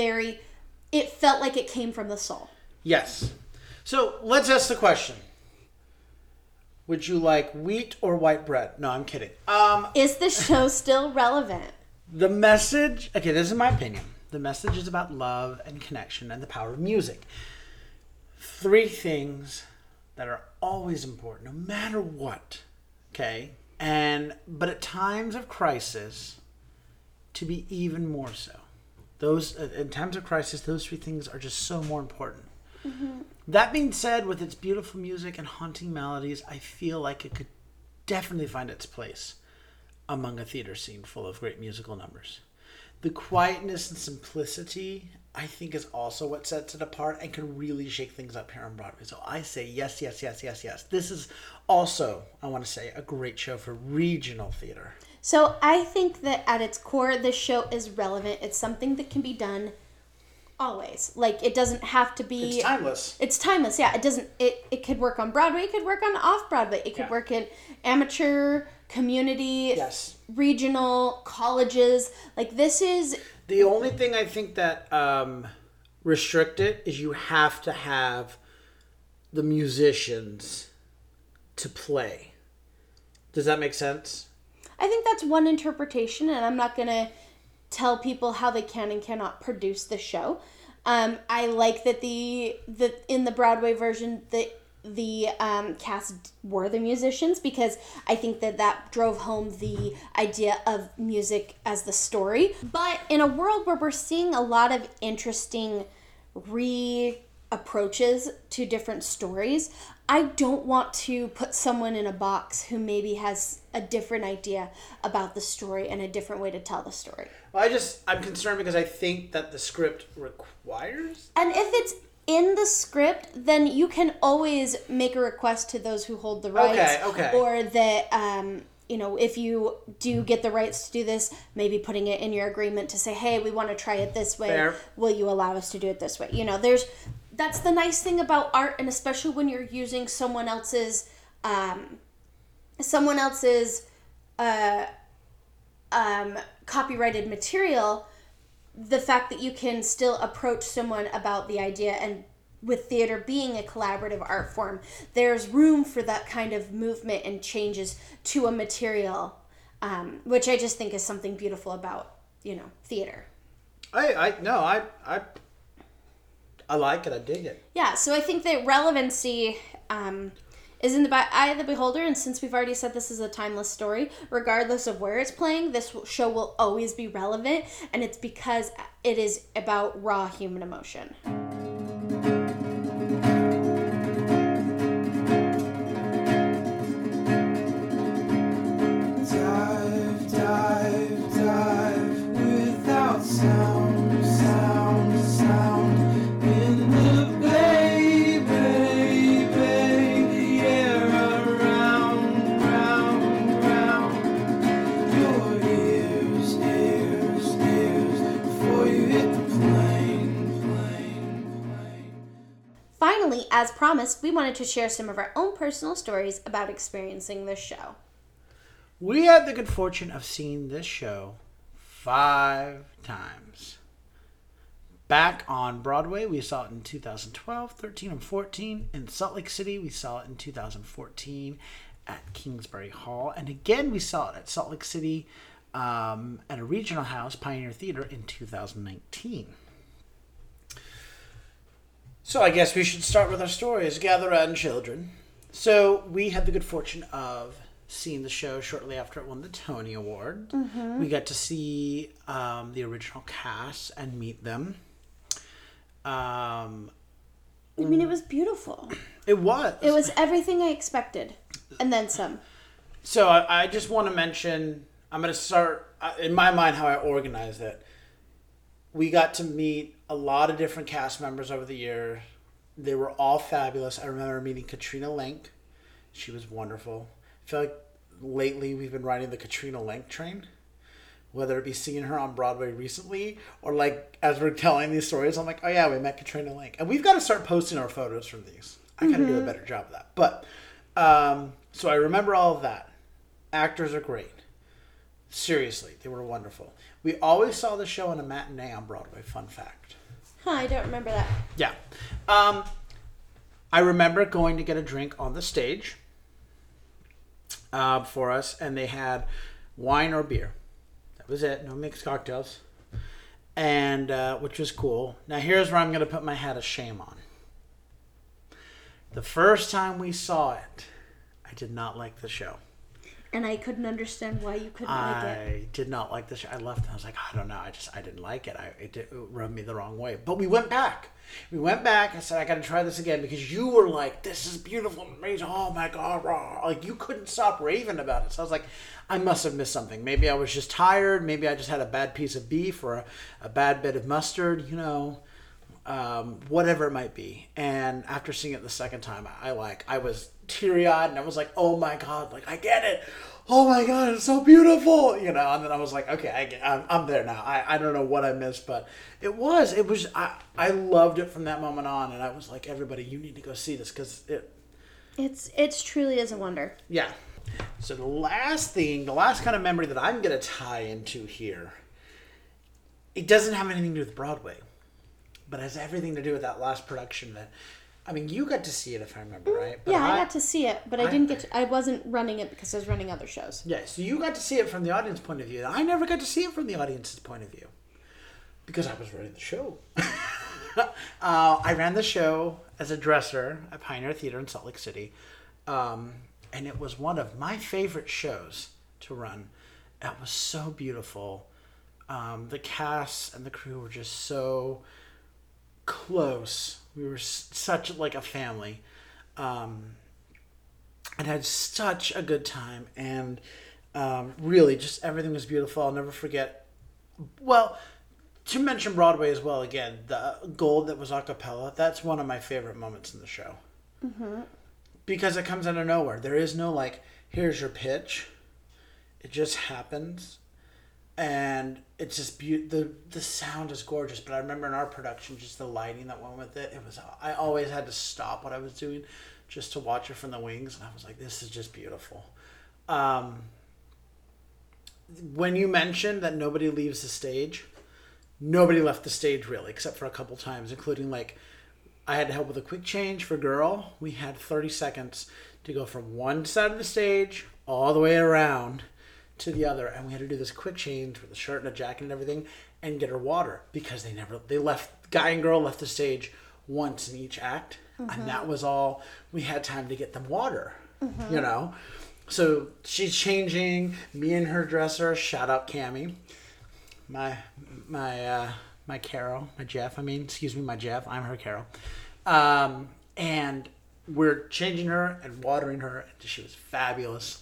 it felt like it came from the soul. Yes. So let's ask the question. Would you like wheat or white bread? No, I'm kidding. Is the show still relevant? The message, okay, this is my opinion. The message is about love and connection and the power of music. 3 things that are always important, no matter what, okay? But at times of crisis, to be even more so. In times of crisis, those 3 things are just so more important. Mm-hmm. That being said, with its beautiful music and haunting melodies, I feel like it could definitely find its place among a theater scene full of great musical numbers. The quietness and simplicity, I think, is also what sets it apart and can really shake things up here on Broadway. So I say yes, yes, yes, yes, yes. This is also, I want to say, a great show for regional theater. So I think that at its core, this show is relevant. It's something that can be done always. Like, it doesn't have to be... It's timeless. It's timeless, yeah. It doesn't... It could work on Broadway. It could work on off-Broadway. It could work in amateur, community, regional, colleges. Like, this is... The only thing I think that restrict it is you have to have the musicians to play. Does that make sense? I think that's one interpretation, and I'm not going to tell people how they can and cannot produce the show. I like that in the Broadway version the cast were the musicians, because I think that drove home the idea of music as the story. But in a world where we're seeing a lot of interesting approaches to different stories, I don't want to put someone in a box who maybe has a different idea about the story and a different way to tell the story. Well, I'm concerned because I think that the script requires... And if it's in the script, then you can always make a request to those who hold the rights. Okay. Or that if you do get the rights to do this, maybe putting it in your agreement to say, hey, we want to try it this way. Fair. Will you allow us to do it this way? That's the nice thing about art, and especially when you're using someone else's copyrighted material, the fact that you can still approach someone about the idea, and with theater being a collaborative art form, there's room for that kind of movement and changes to a material, which I just think is something beautiful about, theater. I like it. I dig it. Yeah, so I think that relevancy is in the eye of the beholder, and since we've already said this is a timeless story, regardless of where it's playing, this show will always be relevant, and it's because it is about raw human emotion. Finally, as promised, we wanted to share some of our own personal stories about experiencing this show. We had the good fortune of seeing this show 5 times. Back on Broadway, we saw it in 2012, 13, and 14. In Salt Lake City, we saw it in 2014 at Kingsbury Hall. And again, we saw it at Salt Lake City at a regional house, Pioneer Theater, in 2019. So I guess we should start with our stories. Gather round, children. So we had the good fortune of seeing the show shortly after it won the Tony Award. Mm-hmm. We got to see the original cast and meet them. It was beautiful. It was. It was everything I expected, and then some. So I just want to mention, I'm going to start, in my mind, how I organized it. We got to meet a lot of different cast members over the year. They were all fabulous. I remember meeting Katrina Lenk. She was wonderful. I feel like lately we've been riding the Katrina Lenk train. Whether it be seeing her on Broadway recently or like as we're telling these stories, I'm like, oh yeah, we met Katrina Lenk. And we've got to start posting our photos from these. I gotta do a better job of that. But, so I remember all of that. Actors are great. Seriously, they were wonderful. We always saw the show in a matinee on Broadway. Fun fact. Huh, I don't remember that. Yeah. I remember going to get a drink on the stage for us, and they had wine or beer. That was it. No mixed cocktails. And which was cool. Now here's where I'm going to put my hat of shame on. The first time we saw it, I did not like the show. And I couldn't understand why you couldn't like it. I did not like the show. I left and I was like, I don't know. I didn't like it. It rubbed me the wrong way. But we went back. I said, I got to try this again because you were like, this is beautiful and amazing. Oh my God. Rah. Like you couldn't stop raving about it. So I was like, I must have missed something. Maybe I was just tired. Maybe I just had a bad piece of beef or a bad bit of mustard, whatever it might be. And after seeing it the second time, I was teary-eyed and I was like, oh my God, like I get it. Oh my God, it's so beautiful. And then I was like, okay, I'm there now. I don't know what I missed, but I loved it from that moment on. And I was like, everybody, you need to go see this because it's truly is a wonder. Yeah. So the last kind of memory that I'm going to tie into here, it doesn't have anything to do with Broadway, but it has everything to do with that last production you got to see it if I remember right. But yeah, I got to see it, but I wasn't running it because I was running other shows. Yeah, so you got to see it from the audience point of view. I never got to see it from the audience's point of view because I was running the show. I ran the show as a dresser at Pioneer Theater in Salt Lake City. And it was one of my favorite shows to run. It was so beautiful. The cast and the crew were just so close. We were such like a family, and had such a good time. And really, just everything was beautiful. I'll never forget. Well, to mention Broadway as well again, the gold that was a cappella. That's one of my favorite moments in the show, because it comes out of nowhere. There is no like, here's your pitch. It just happens. And it's just the sound is gorgeous. But I remember in our production, just the lighting that went with it. I always had to stop what I was doing just to watch it from the wings. And I was like, this is just beautiful. When you mentioned that nobody leaves the stage, nobody left the stage really, except for a couple times, including like I had to help with a quick change for Girl. We had 30 seconds to go from one side of the stage all the way around to the other, and we had to do this quick change with a shirt and a jacket and everything and get her water because they left. Guy and Girl left the stage once in each act, and that was all. We had time to get them water, you know. So she's changing. Me and her dresser. Shout out Cammie, my Carol, my Jeff. My Jeff. I'm her Carol, and we're changing her and watering her. And she was fabulous.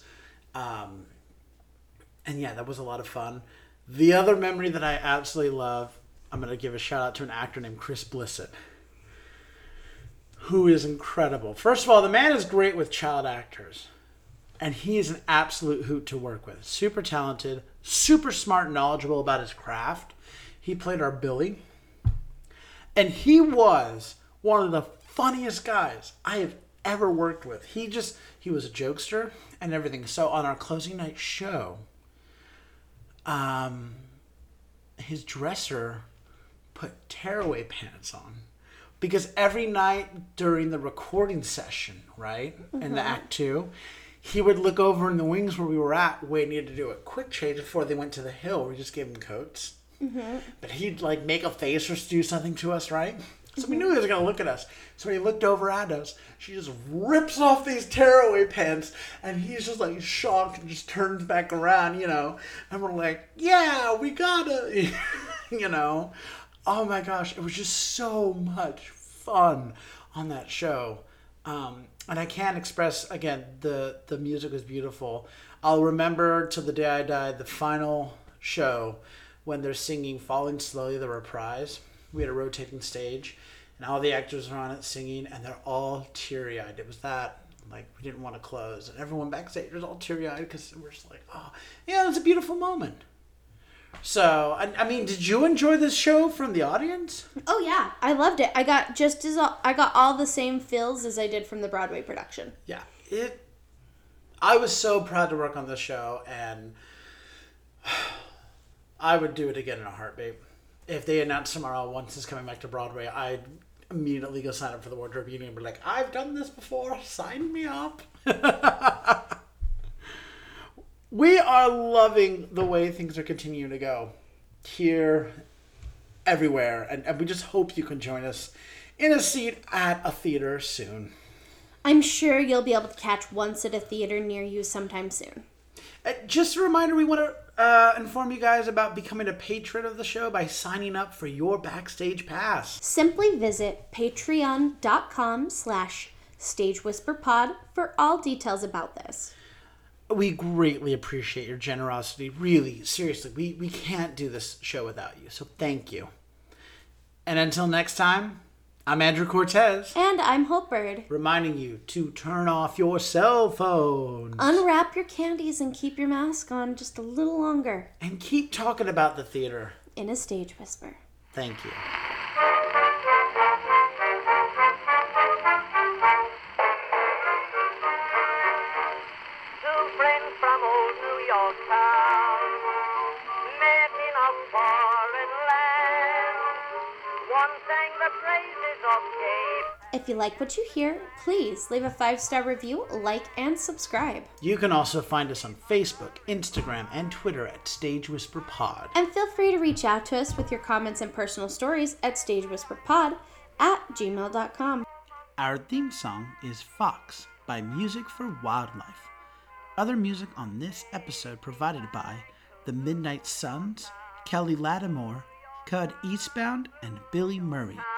And yeah, that was a lot of fun. The other memory that I absolutely love, I'm going to give a shout out to an actor named Chris Blissett, who is incredible. First of all, the man is great with child actors. And he is an absolute hoot to work with. Super talented, super smart and knowledgeable about his craft. He played our Billy. And he was one of the funniest guys I have ever worked with. He was a jokester and everything. So on our closing night show, his dresser put tearaway pants on. Because every night during the recording session, right, in the Act 2, he would look over in the wings where we were at, waiting to do a quick change before they went to the hill. We just gave him coats. But he'd like make a face or do something to us, right? So we knew he was going to look at us. So when he looked over at us, she just rips off these tearaway pants, and he's just like shocked and just turns back around, you know. And we're like, yeah, we gotta, you know. Oh my gosh, it was just so much fun on that show. And I can't express, again, the music was beautiful. I'll remember till the day I died, the final show when they're singing Falling Slowly, the reprise. We had a rotating stage, and all the actors were on it singing, and they're all teary-eyed. It was that, like, we didn't want to close. And everyone backstage was all teary-eyed because we're just like, oh, yeah, it was a beautiful moment. So, I mean, did you enjoy this show from the audience? Oh, yeah. I loved it. I got all the same feels as I did from the Broadway production. Yeah. I was so proud to work on this show, and I would do it again in a heartbeat. If they announced tomorrow, once it's coming back to Broadway, I'd immediately go sign up for the wardrobe union and be like, I've done this before, sign me up. We are loving the way things are continuing to go here, everywhere, and we just hope you can join us in a seat at a theater soon. I'm sure you'll be able to catch Once at a theater near you sometime soon. Just a reminder, we want to inform you guys about becoming a patron of the show by signing up for your Backstage Pass. Simply visit patreon.com/StageWhisperPod for all details about this. We greatly appreciate your generosity. Really, seriously, we can't do this show without you, so thank you. And until next time, I'm Andrew Cortez. And I'm Hopebird. Reminding you to turn off your cell phones. Unwrap your candies and keep your mask on just a little longer. And keep talking about the theater. In a stage whisper. Thank you. Two friends from old New York town met in a foreign land. One sang the praises of Cape. If you like what you hear, please leave a 5-star review, like, and subscribe. You can also find us on Facebook, Instagram, and Twitter at Stage Whisper Pod. And feel free to reach out to us with your comments and personal stories at stagewhisperpod@gmail.com. Our theme song is Fox by Music for Wildlife. Other music on this episode provided by The Midnight Suns, Kelly Lattimore, Cud Eastbound, and Billy Murray.